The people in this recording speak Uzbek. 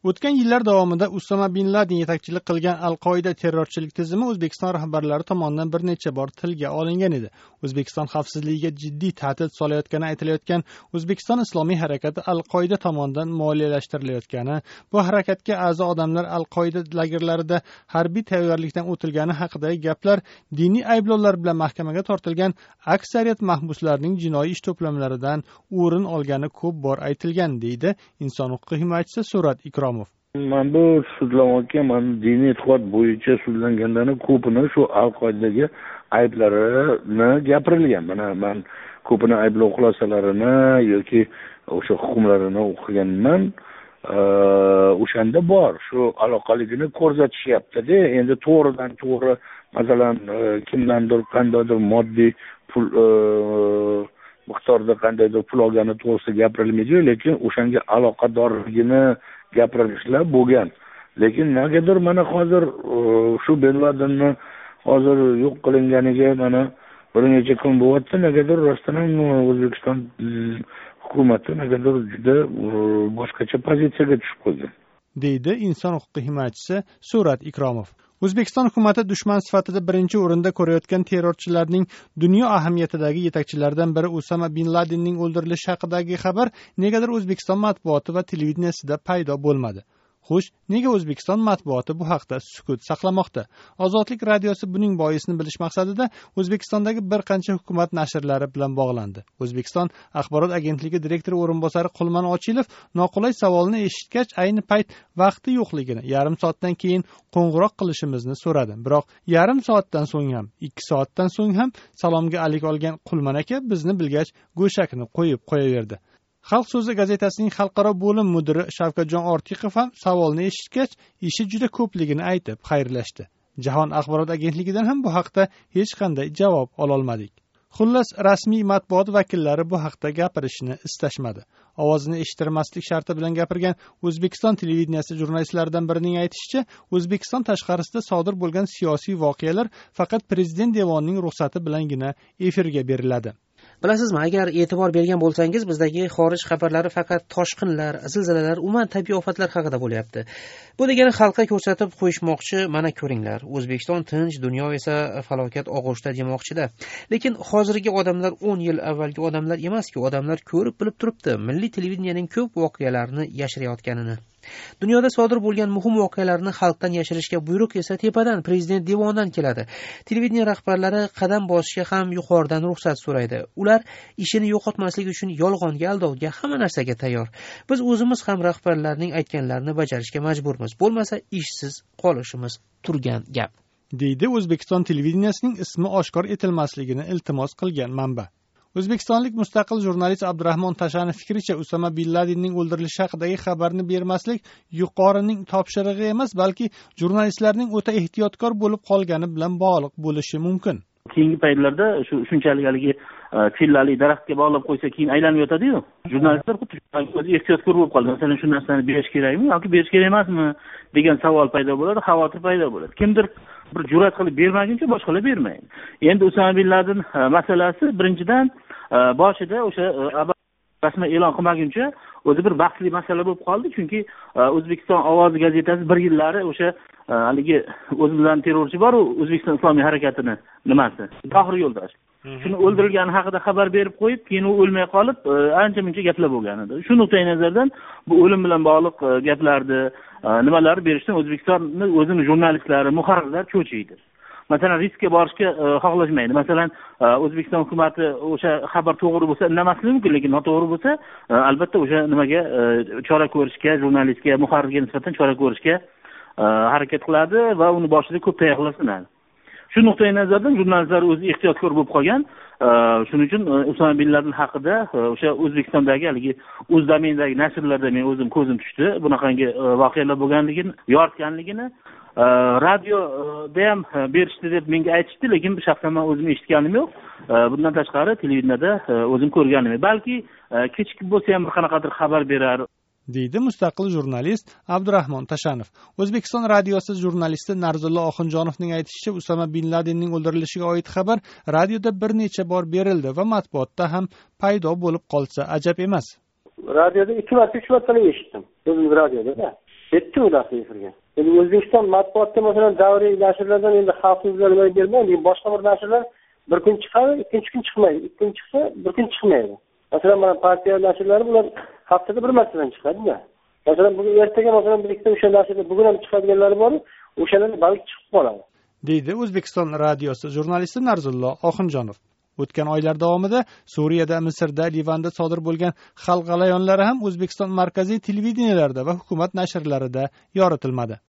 O'tgan yillar davomida Usama bin Laden yetakchilik qilgan Al-Qoida terrorchilik tizimi O'zbekiston rahbarlari tomonidan bir necha bor tilga olingan edi. O'zbekiston xavfsizligiga jiddiy tahdid solayotgani aytilayotgan O'zbekiston Islomiy harakati Al-Qoida tomonidan moliyalashtirilayotgani, bu harakatga a'zo odamlar Al-Qoida lagerlarida harbiy tayyorgarlikdan o'tilgani haqidagi gaplar diniy ayblovlar bilan mahkamaga tortilgan aksariyat mahbuslarning jinoiy ish to'plamlaridan o'rin olgani ko'p bor aytilgan, deydi inson huquqi himoyachisi Surat Ikromov. Men bu sudlanayotgan, men diniy e'tiqod bo'yicha sudlanganlarni ko'pini shu Al-Qoidaga ayblarini gapirilgan. Mana men ko'pini ayblov xulosalarini yoki o'sha hukmlarini o'qiganman. O'shanda bor, shu aloqaligini ko'rsatishyapti-da. Endi to'g'ridan to'g'ri, masalan, kimdandir qandaydir moddiy pul miqdorda qandaydir pul olgani to'g'risida gapirilmaydi, lekin o'shanga aloqadorligini gapirishlar bo'lgan. Lekin nagadir mana hozir shu bin Ladenni hozir yo'q qilinganiga mana bir necha kun bo'lyapti. Nagadir rostdan ham O'zbekiston hukumati nagadir juda boshqacha pozitsiyaga tushib qolgan, deydi inson huquqi himoyachisi Surat Ikromov. O'zbekiston hukumati dushman sifatida birinchi o'rinda ko'rayotgan terrorchilarning dunyo ahamiyatidagi yetakchilaridan biri Usama bin Ladenning o'ldirilishi haqidagi xabar negadir O'zbekiston matbuoti va televideniyasida paydo bo'lmadi. Xo'sh, nega O'zbekiston matbuoti bu haqda sukut saqlamoqda? Ozodlik radiosi buning boisini bilish maqsadida O'zbekistondagi bir qancha hukumat nashrlari bilan bog'landi. O'zbekiston axborot agentligi direktori o'rinbosari Qulman Ochilov noqulay savolni eshitgach, ayni payt vaqti yo'qligini, yarim soatdan keyin qo'ng'iroq qilishimizni so'radi. Biroq yarim soatdan so'ng ham, 2 soatdan so'ng ham salomga alik olgan Qulman aka bizni bilgach go'shakni qo'yib qo'yaverdi. Xalq so'zi gazetasining xalqaro bo'lim mudiri Shavkatjon Ortiqov ham savolni eshitgach, ishi juda ko'pligini aytib xayrlashdi. Jahon axborot agentligidan ham bu haqda hech qanday javob ololmadik. Xullas, rasmiy matbuot vakillari bu haqda gapirishni istashmadi. Ovozini eshittirmaslik sharti bilan gapirgan O'zbekiston televideniyasi jurnalistlaridan birining aytishicha, O'zbekiston tashqarisida sodir bo'lgan siyosiy voqealar faqat prezident devonining ruxsati bilangina efirga beriladi. Bilasizmi, agar e'tibor bergan bo'lsangiz, bizdagi xorij xabarlari faqat toshqinlar, zilzilalar, umuman tabiiy ofatlar haqida bo'lyapti. Bu degani xalqqa ko'rsatib qo'yishmoqchi, mana ko'ringlar, O'zbekiston tinch, dunyo esa falokat og'ushida demoqchida. Lekin hozirgi odamlar 10 yil avvalgi odamlar emas-ku, odamlar ko'rib bilib turibdi, milliy televideniyaning ko'p voqealarini yashirayotganini. Dunyoda sodir bo'lgan muhim voqealarni xalqdan yashirishga buyruq esa tepadan, prezident devonidan keladi. Televideniya rahbarlari qadam bosishga ham yuqoridan ruxsat so'raydi. Ular ishini yo'qotmaslik uchun yolg'onga, aldovga, hamma narsaga tayyor. Biz o'zimiz ham rahbarlarning aytganlarini bajarishga majburmiz. Bo'lmasa ishsiz qolishimiz turgan gap, deydi O'zbekiston televideniyasining ismi oshkor etilmasligini iltimos qilgan manba. O'zbekistonlik mustaqil jurnalist Abdurahmon Tashanov fikricha, Usama bin Ladenning o'ldirilishi haqidagi xabarni bermaslik yuqorining topshirig'i emas, balki jurnalistlarning o'ta ehtiyotkor bo'lib qolgani bilan bog'liq bo'lishi mumkin. Keyingi paytlarda shunchalik haligi chillali daraxtga bog'lab qo'ysa keyin aylanib yotadi-yu. Jurnalistlar xuddi ehtiyotkor bo'lib qoldi. Masalan, shu narsani berish kerakmi yoki berish kerak emasmi degan savol paydo bo'ladi, xavotir paydo bo'ladi. Kimdir bir jur'at qilib bermaguncha boshqalar bermaydi. Endi Usama bin Laden masalasi birinchidan boshida o'sha rasman e'lon qilmaguncha o'zi bir bahsli masala bo'lib qoldi, chunki O'zbekiston ovozi gazetasi bir yillari o'sha haligi o'zimizdan terrorchi bor-u, O'zbekiston Islomiy harakatini nimasi, Tohir Yo'ldosh. Shuni o'ldirilgani haqida xabar berib qo'yib, keyin u o'lmay qolib, ancha-muncha gaplar bo'lgan edi. Shu nuqtai nazardan bu o'lim bilan bog'liq gaplarni, nimalarni berishdan O'zbekistonning o'zining jurnalistlari, muharrirlar cho'chiydi. Masalan, riskka borishga xohlashmaydi. Masalan, O'zbekiston hukumati o'sha xabar to'g'ri bo'lsa indamasligi mumkin, lekin noto'g'ri bo'lsa, albatta o'sha nimaga chora ko'rishga, jurnalistga, muharrirga nisbatan chora ko'rishga harakat qiladi va uni boshida ko'p tayyorlar sinadi. Shu nuqtai nazardan jurnalistlar o'zi ehtiyotkor bo'lib qolgan. Shuning uchun Usama bin Laden haqida o'sha O'zbekistondagi haligi o'z domenidagi nashrlarda men o'zim ko'zim tushdi. Bunaqangi voqealar bo'lganligini, yoritganligini radioda ham berishdi deb menga aytishdi, lekin shaxsan men o'zim eshitganim yo'q. Bundan tashqari televideniyada o'zim ko'rganim. Balki kechikib bo'lsa ham bir qanaqadir xabar berar, deydi mustaqil jurnalist Abdurahmon Tashanov. O'zbekiston radiosi jurnalisti Narzullo Oxunjonovning aytishicha, Usama bin Ladenning o'ldirilishiga oid xabar radioda bir necha bor berildi va matbuotda ham paydo bo'lib qolsa ajab emas. Radioda 2 marta 3 marta eshitdim. O'zimiz radioda. Yetti ular efirga. Endi O'zbekiston matbuotda masalan davriy nashrlardan endi xavfsizlar bermaydi. Boshqa bir nashrlar bir kun chiqadi, ikkinchi kun chiqmaydi. Ikki kun chiqsa, bir kun chiqmaydi. Masalan, mana partiya nashrlari bular haftada bir martadan chiqadi-da. Masalan, bugun ertaga masalan bir ikkita o'sha nashrlar bugun ham chiqadiganlari bor, o'shalar balki chiqib qoladi. deydi O'zbekiston radiosi jurnalisti Narzullo Oxunjonov. O'tgan oylar davomida Suriyada, Misrda, Livanda sodir bo'lgan xalq g'alayonlari ham O'zbekiston markaziy televideniyalarida va hukumat nashrlarida yoritilmadi.